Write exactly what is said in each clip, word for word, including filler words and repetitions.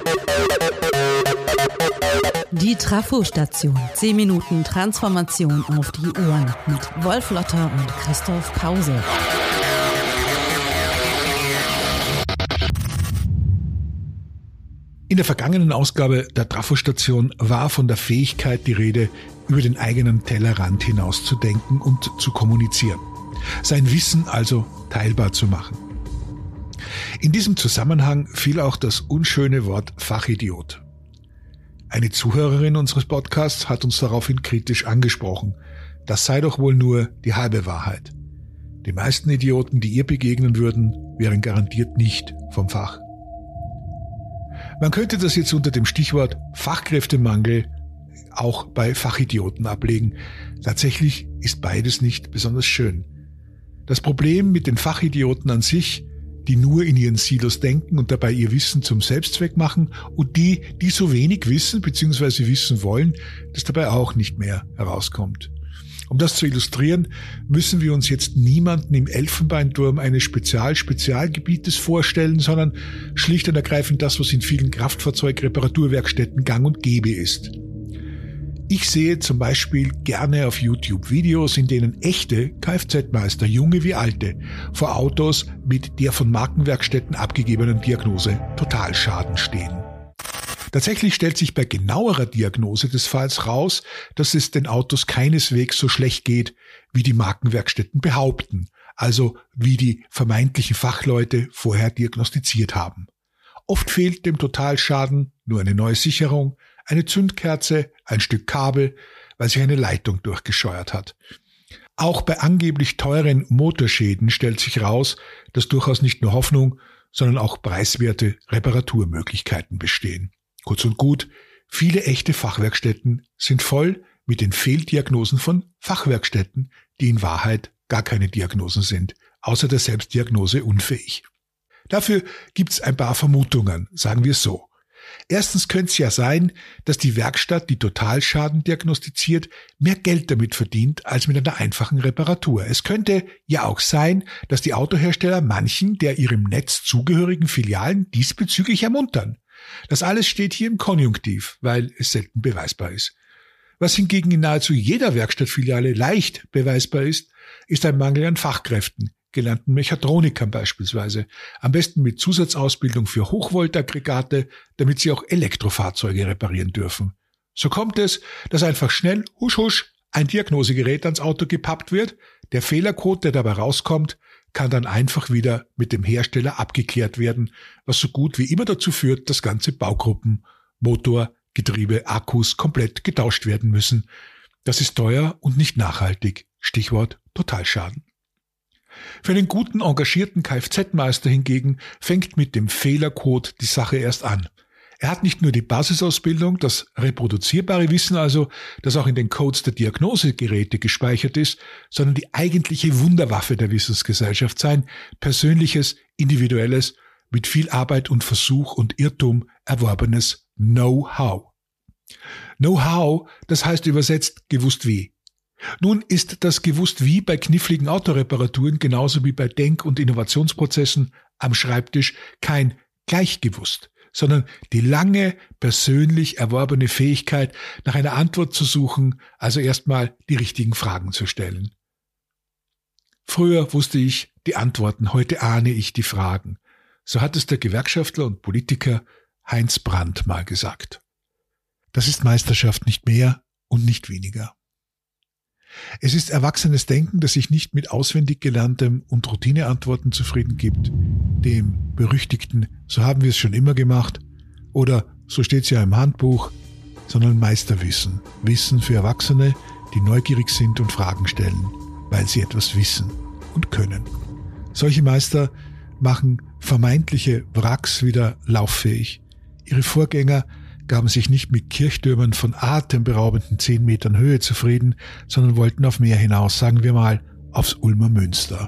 Die Trafo-Station. zehn Minuten Transformation auf die Ohren mit Wolf Lotter und Christoph Pause. In der vergangenen Ausgabe der Trafo-Station war von der Fähigkeit die Rede, über den eigenen Tellerrand hinaus zu denken und zu kommunizieren. Sein Wissen also teilbar zu machen. In diesem Zusammenhang fiel auch das unschöne Wort Fachidiot. Eine Zuhörerin unseres Podcasts hat uns daraufhin kritisch angesprochen. Das sei doch wohl nur die halbe Wahrheit. Die meisten Idioten, die ihr begegnen würden, wären garantiert nicht vom Fach. Man könnte das jetzt unter dem Stichwort Fachkräftemangel auch bei Fachidioten ablegen. Tatsächlich ist beides nicht besonders schön. Das Problem mit den Fachidioten an sich, die nur in ihren Silos denken und dabei ihr Wissen zum Selbstzweck machen, und die, die so wenig wissen bzw. wissen wollen, dass dabei auch nicht mehr herauskommt. Um das zu illustrieren, müssen wir uns jetzt niemanden im Elfenbeinturm eines Spezial-Spezialgebietes vorstellen, sondern schlicht und ergreifend das, was in vielen Kraftfahrzeug-Reparaturwerkstätten gang und gäbe ist. Ich sehe zum Beispiel gerne auf YouTube Videos, in denen echte Kfz-Meister, junge wie alte, vor Autos mit der von Markenwerkstätten abgegebenen Diagnose Totalschaden stehen. Tatsächlich stellt sich bei genauerer Diagnose des Falls raus, dass es den Autos keineswegs so schlecht geht, wie die Markenwerkstätten behaupten, also wie die vermeintlichen Fachleute vorher diagnostiziert haben. Oft fehlt dem Totalschaden nur eine neue Sicherung, eine Zündkerze, ein Stück Kabel, weil sich eine Leitung durchgescheuert hat. Auch bei angeblich teuren Motorschäden stellt sich raus, dass durchaus nicht nur Hoffnung, sondern auch preiswerte Reparaturmöglichkeiten bestehen. Kurz und gut, viele echte Fachwerkstätten sind voll mit den Fehldiagnosen von Fachwerkstätten, die in Wahrheit gar keine Diagnosen sind, außer der Selbstdiagnose unfähig. Dafür gibt's ein paar Vermutungen, sagen wir es so. Erstens könnte es ja sein, dass die Werkstatt, die Totalschaden diagnostiziert, mehr Geld damit verdient als mit einer einfachen Reparatur. Es könnte ja auch sein, dass die Autohersteller manchen der ihrem Netz zugehörigen Filialen diesbezüglich ermuntern. Das alles steht hier im Konjunktiv, weil es selten beweisbar ist. Was hingegen in nahezu jeder Werkstattfiliale leicht beweisbar ist, ist ein Mangel an Fachkräften, gelernten Mechatronikern beispielsweise, am besten mit Zusatzausbildung für Hochvoltaggregate, damit sie auch Elektrofahrzeuge reparieren dürfen. So kommt es, dass einfach schnell, husch husch, ein Diagnosegerät ans Auto gepappt wird, der Fehlercode, der dabei rauskommt, kann dann einfach wieder mit dem Hersteller abgeklärt werden, was so gut wie immer dazu führt, dass ganze Baugruppen, Motor, Getriebe, Akkus komplett getauscht werden müssen. Das ist teuer und nicht nachhaltig. Stichwort Totalschaden. Für einen guten, engagierten Kfz-Meister hingegen fängt mit dem Fehlercode die Sache erst an. Er hat nicht nur die Basisausbildung, das reproduzierbare Wissen also, das auch in den Codes der Diagnosegeräte gespeichert ist, sondern die eigentliche Wunderwaffe der Wissensgesellschaft, sein persönliches, individuelles, mit viel Arbeit und Versuch und Irrtum erworbenes Know-how. Know-how, das heißt übersetzt gewusst wie. Nun ist das gewusst wie bei kniffligen Autoreparaturen genauso wie bei Denk- und Innovationsprozessen am Schreibtisch kein Gleichgewusst, sondern die lange persönlich erworbene Fähigkeit, nach einer Antwort zu suchen, also erstmal die richtigen Fragen zu stellen. Früher wusste ich die Antworten, heute ahne ich die Fragen. So hat es der Gewerkschaftler und Politiker Heinz Brandt mal gesagt. Das ist Meisterschaft, nicht mehr und nicht weniger. Es ist erwachsenes Denken, das sich nicht mit auswendig gelerntem und Routineantworten zufrieden gibt, dem berüchtigten, so haben wir es schon immer gemacht, oder so steht es ja im Handbuch, sondern Meisterwissen, Wissen für Erwachsene, die neugierig sind und Fragen stellen, weil sie etwas wissen und können. Solche Meister machen vermeintliche Wracks wieder lauffähig. Ihre Vorgänger gaben sich nicht mit Kirchtürmen von atemberaubenden zehn Metern Höhe zufrieden, sondern wollten auf mehr hinaus, sagen wir mal, aufs Ulmer Münster.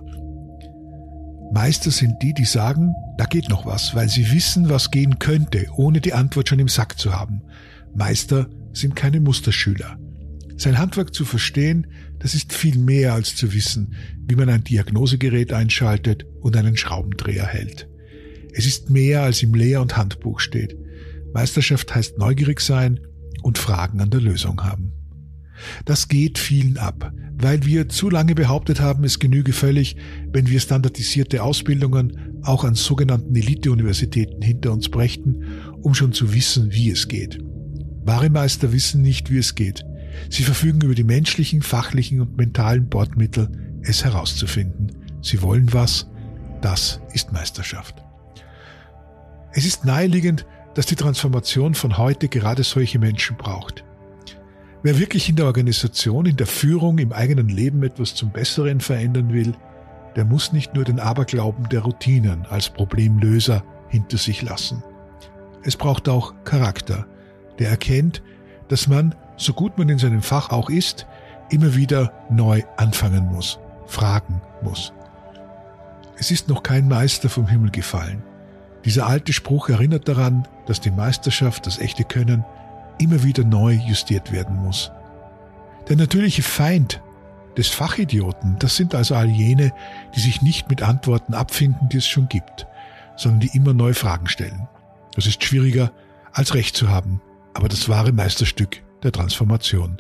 Meister sind die, die sagen, da geht noch was, weil sie wissen, was gehen könnte, ohne die Antwort schon im Sack zu haben. Meister sind keine Musterschüler. Sein Handwerk zu verstehen, das ist viel mehr als zu wissen, wie man ein Diagnosegerät einschaltet und einen Schraubendreher hält. Es ist mehr, als im Lehr- und Handbuch steht. Meisterschaft heißt neugierig sein und Fragen an der Lösung haben. Das geht vielen ab, weil wir zu lange behauptet haben, es genüge völlig, wenn wir standardisierte Ausbildungen auch an sogenannten Elite-Universitäten hinter uns brächten, um schon zu wissen, wie es geht. Wahre Meister wissen nicht, wie es geht. Sie verfügen über die menschlichen, fachlichen und mentalen Bordmittel, es herauszufinden. Sie wollen was, das ist Meisterschaft. Es ist naheliegend, dass die Transformation von heute gerade solche Menschen braucht. Wer wirklich in der Organisation, in der Führung, im eigenen Leben etwas zum Besseren verändern will, der muss nicht nur den Aberglauben der Routinen als Problemlöser hinter sich lassen. Es braucht auch Charakter, der erkennt, dass man, so gut man in seinem Fach auch ist, immer wieder neu anfangen muss, fragen muss. Es ist noch kein Meister vom Himmel gefallen. Dieser alte Spruch erinnert daran, dass die Meisterschaft, das echte Können, immer wieder neu justiert werden muss. Der natürliche Feind des Fachidioten, das sind also all jene, die sich nicht mit Antworten abfinden, die es schon gibt, sondern die immer neue Fragen stellen. Das ist schwieriger, als Recht zu haben, aber das wahre Meisterstück der Transformation.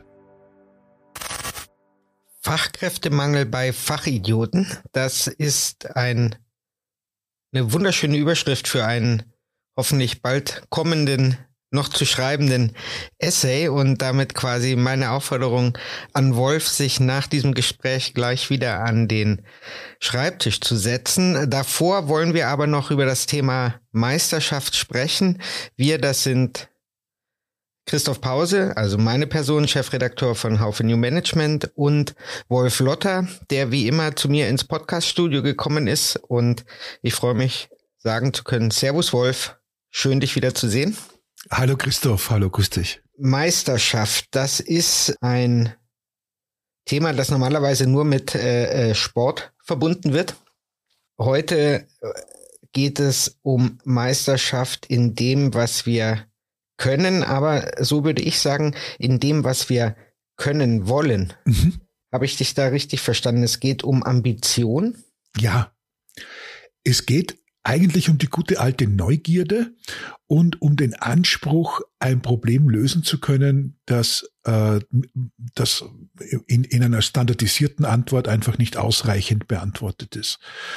Fachkräftemangel bei Fachidioten, das ist ein, eine wunderschöne Überschrift für einen hoffentlich bald kommenden noch zu schreibenden Essay und damit quasi meine Aufforderung an Wolf, sich nach diesem Gespräch gleich wieder an den Schreibtisch zu setzen. Davor wollen wir aber noch über das Thema Meisterschaft sprechen. Wir, das sind Christoph Pause, also meine Person, Chefredakteur von Haufe New Management, und Wolf Lotter, der wie immer zu mir ins Podcaststudio gekommen ist, und ich freue mich, sagen zu können: Servus Wolf, schön dich wieder zu sehen. Hallo Christoph, hallo, grüß dich. Meisterschaft, das ist ein Thema, das normalerweise nur mit äh, Sport verbunden wird. Heute geht es um Meisterschaft in dem, was wir können, aber so würde ich sagen, in dem, was wir können wollen. Mhm. Habe ich dich da richtig verstanden? Es geht um Ambition? Ja, es geht eigentlich um die gute alte Neugierde und um den Anspruch, ein Problem lösen zu können, das, äh, das in, in einer standardisierten Antwort einfach nicht ausreichend beantwortet ist.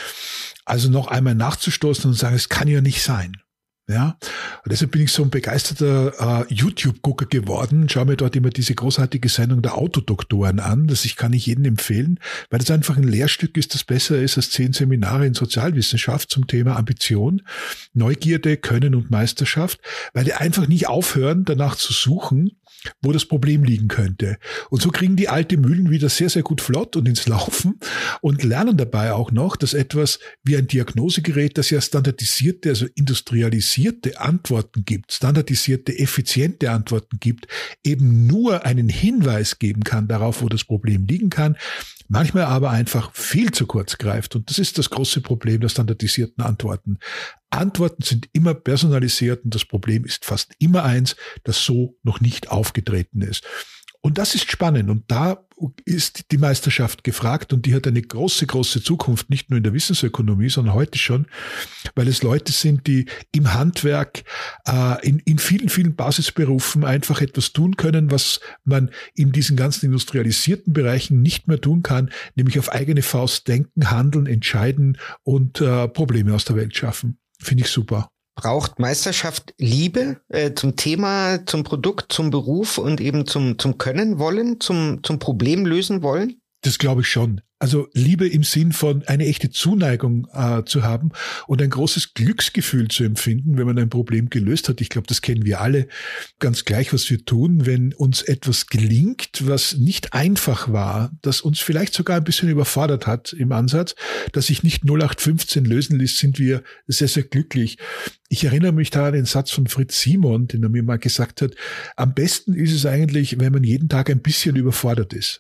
Also noch einmal nachzustoßen und sagen, es kann ja nicht sein. Ja, und deshalb bin ich so ein begeisterter äh, YouTube-Gucker geworden. Schau mir dort immer diese großartige Sendung der Autodoktoren an. Das ich kann ich jedem empfehlen, weil das einfach ein Lehrstück ist, das besser ist als zehn Seminare in Sozialwissenschaft zum Thema Ambition, Neugierde, Können und Meisterschaft, weil die einfach nicht aufhören, danach zu suchen, wo das Problem liegen könnte. Und so kriegen die alte Mühlen wieder sehr, sehr gut flott und ins Laufen und lernen dabei auch noch, dass etwas wie ein Diagnosegerät, das ja standardisierte, also industrialisierte Antworten gibt, standardisierte, effiziente Antworten gibt, eben nur einen Hinweis geben kann darauf, wo das Problem liegen kann, manchmal aber einfach viel zu kurz greift. Und das ist das große Problem der standardisierten Antworten. Antworten sind immer personalisiert und das Problem ist fast immer eins, das so noch nicht aufgetreten ist. Und das ist spannend und da ist die Meisterschaft gefragt und die hat eine große, große Zukunft, nicht nur in der Wissensökonomie, sondern heute schon, weil es Leute sind, die im Handwerk, äh, in, in vielen, vielen Basisberufen einfach etwas tun können, was man in diesen ganzen industrialisierten Bereichen nicht mehr tun kann, nämlich auf eigene Faust denken, handeln, entscheiden und äh, Probleme aus der Welt schaffen. Finde ich super. Braucht Meisterschaft Liebe äh, zum Thema, zum Produkt, zum Beruf und eben zum zum Können wollen, zum zum Problem lösen wollen? Das glaube ich schon. Also Liebe im Sinn von eine echte Zuneigung äh, zu haben und ein großes Glücksgefühl zu empfinden, wenn man ein Problem gelöst hat. Ich glaube, das kennen wir alle, ganz gleich, was wir tun, wenn uns etwas gelingt, was nicht einfach war, das uns vielleicht sogar ein bisschen überfordert hat im Ansatz, dass sich nicht null acht fünfzehn lösen lässt, sind wir sehr, sehr glücklich. Ich erinnere mich da an den Satz von Fritz Simon, den er mir mal gesagt hat, am besten ist es eigentlich, wenn man jeden Tag ein bisschen überfordert ist.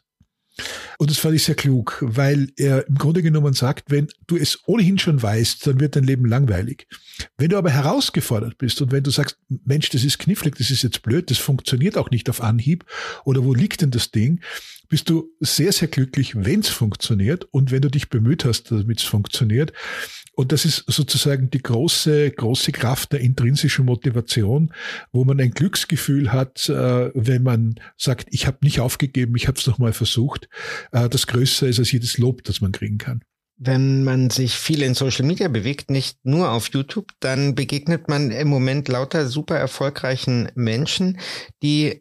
Und das fand ich sehr klug, weil er im Grunde genommen sagt, wenn du es ohnehin schon weißt, dann wird dein Leben langweilig. Wenn du aber herausgefordert bist und wenn du sagst, Mensch, das ist knifflig, das ist jetzt blöd, das funktioniert auch nicht auf Anhieb oder wo liegt denn das Ding, bist du sehr, sehr glücklich, wenn es funktioniert und wenn du dich bemüht hast, damit es funktioniert. Und das ist sozusagen die große, große Kraft der intrinsischen Motivation, wo man ein Glücksgefühl hat, äh, wenn man sagt, ich habe nicht aufgegeben, ich habe es nochmal versucht, äh, das größer ist als jedes Lob, das man kriegen kann. Wenn man sich viel in Social Media bewegt, nicht nur auf YouTube, dann begegnet man im Moment lauter super erfolgreichen Menschen, die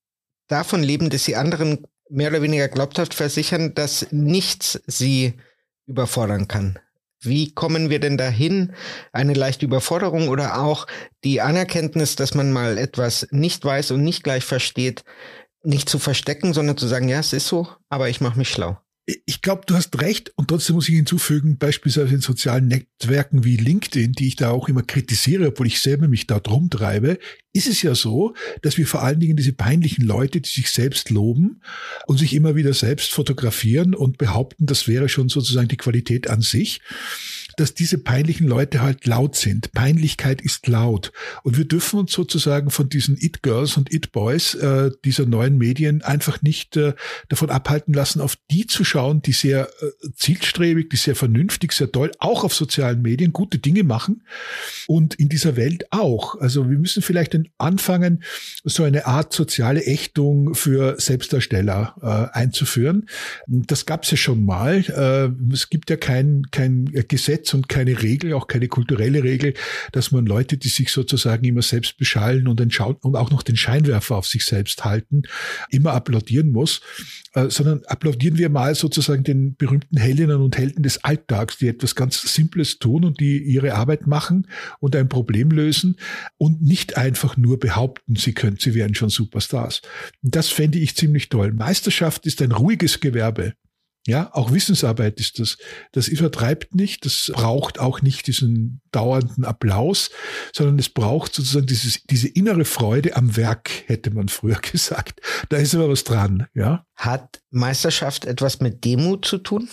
davon leben, dass sie anderen mehr oder weniger glaubhaft versichern, dass nichts sie überfordern kann. Wie kommen wir denn dahin, eine leichte Überforderung oder auch die Anerkenntnis, dass man mal etwas nicht weiß und nicht gleich versteht, nicht zu verstecken, sondern zu sagen, ja, es ist so, aber ich mache mich schlau. Ich glaube, du hast recht und trotzdem muss ich hinzufügen, beispielsweise in sozialen Netzwerken wie LinkedIn, die ich da auch immer kritisiere, obwohl ich selber mich da drum treibe, ist es ja so, dass wir vor allen Dingen diese peinlichen Leute, die sich selbst loben und sich immer wieder selbst fotografieren und behaupten, das wäre schon sozusagen die Qualität an sich, dass diese peinlichen Leute halt laut sind. Peinlichkeit ist laut. Und wir dürfen uns sozusagen von diesen It-Girls und It-Boys äh, dieser neuen Medien einfach nicht äh, davon abhalten lassen, auf die zu schauen, die sehr äh, zielstrebig, die sehr vernünftig, sehr toll, auch auf sozialen Medien gute Dinge machen und in dieser Welt auch. Also wir müssen vielleicht anfangen, so eine Art soziale Ächtung für Selbstdarsteller äh, einzuführen. Das gab es ja schon mal. Äh, es gibt ja kein, kein Gesetz und keine Regel, auch keine kulturelle Regel, dass man Leute, die sich sozusagen immer selbst beschallen und, den Schau- und auch noch den Scheinwerfer auf sich selbst halten, immer applaudieren muss, äh, sondern applaudieren wir mal sozusagen den berühmten Heldinnen und Helden des Alltags, die etwas ganz Simples tun und die ihre Arbeit machen und ein Problem lösen und nicht einfach nur behaupten, sie können, sie wären schon Superstars. Das fände ich ziemlich toll. Meisterschaft ist ein ruhiges Gewerbe. Ja, auch Wissensarbeit ist das. Das übertreibt nicht, das braucht auch nicht diesen dauernden Applaus, sondern es braucht sozusagen dieses, diese innere Freude am Werk, hätte man früher gesagt. Da ist aber was dran, ja. Hat Meisterschaft etwas mit Demut zu tun?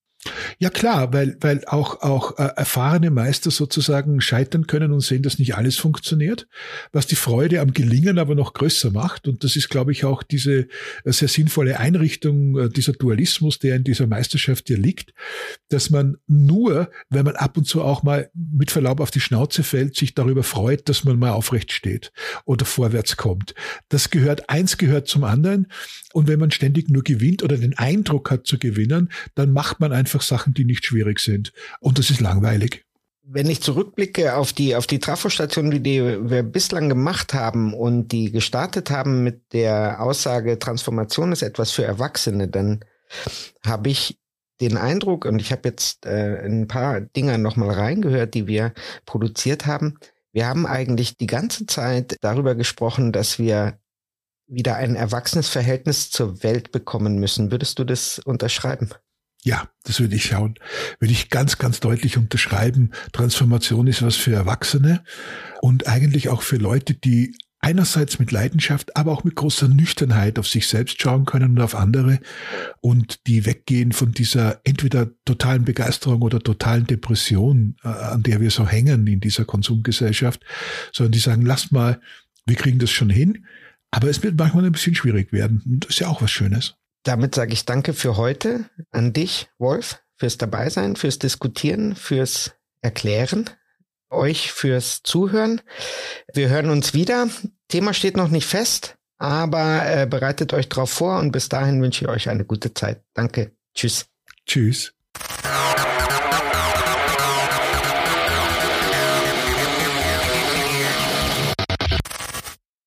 Ja klar, weil weil auch auch äh, erfahrene Meister sozusagen scheitern können und sehen, dass nicht alles funktioniert, was die Freude am Gelingen aber noch größer macht. Und das ist, glaube ich, auch diese äh, sehr sinnvolle Einrichtung, äh, dieser Dualismus, der in dieser Meisterschaft hier liegt, dass man nur, wenn man ab und zu auch mal mit Verlaub auf die Schnauze fällt, sich darüber freut, dass man mal aufrecht steht oder vorwärts kommt. Das gehört, eins gehört zum anderen. Und wenn man ständig nur gewinnt oder den Eindruck hat zu gewinnen, dann macht man einfach Sachen, die nicht schwierig sind. Und das ist langweilig. Wenn ich zurückblicke auf die, auf die Trafostation, die, die wir bislang gemacht haben und die gestartet haben mit der Aussage, Transformation ist etwas für Erwachsene, dann habe ich den Eindruck, und ich habe jetzt äh, ein paar Dinger nochmal reingehört, die wir produziert haben. Wir haben eigentlich die ganze Zeit darüber gesprochen, dass wir wieder ein erwachsenes Verhältnis zur Welt bekommen müssen. Würdest du das unterschreiben? Ja, das würde ich schauen. Würde ich ganz, ganz deutlich unterschreiben. Transformation ist was für Erwachsene und eigentlich auch für Leute, die einerseits mit Leidenschaft, aber auch mit großer Nüchternheit auf sich selbst schauen können und auf andere und die weggehen von dieser entweder totalen Begeisterung oder totalen Depression, äh, an der wir so hängen in dieser Konsumgesellschaft, sondern die sagen, lasst mal, wir kriegen das schon hin. Aber es wird manchmal ein bisschen schwierig werden. Und das ist ja auch was Schönes. Damit sage ich danke für heute an dich, Wolf, fürs Dabeisein, fürs Diskutieren, fürs Erklären, euch fürs Zuhören. Wir hören uns wieder. Thema steht noch nicht fest, aber äh, bereitet euch drauf vor und bis dahin wünsche ich euch eine gute Zeit. Danke. Tschüss. Tschüss.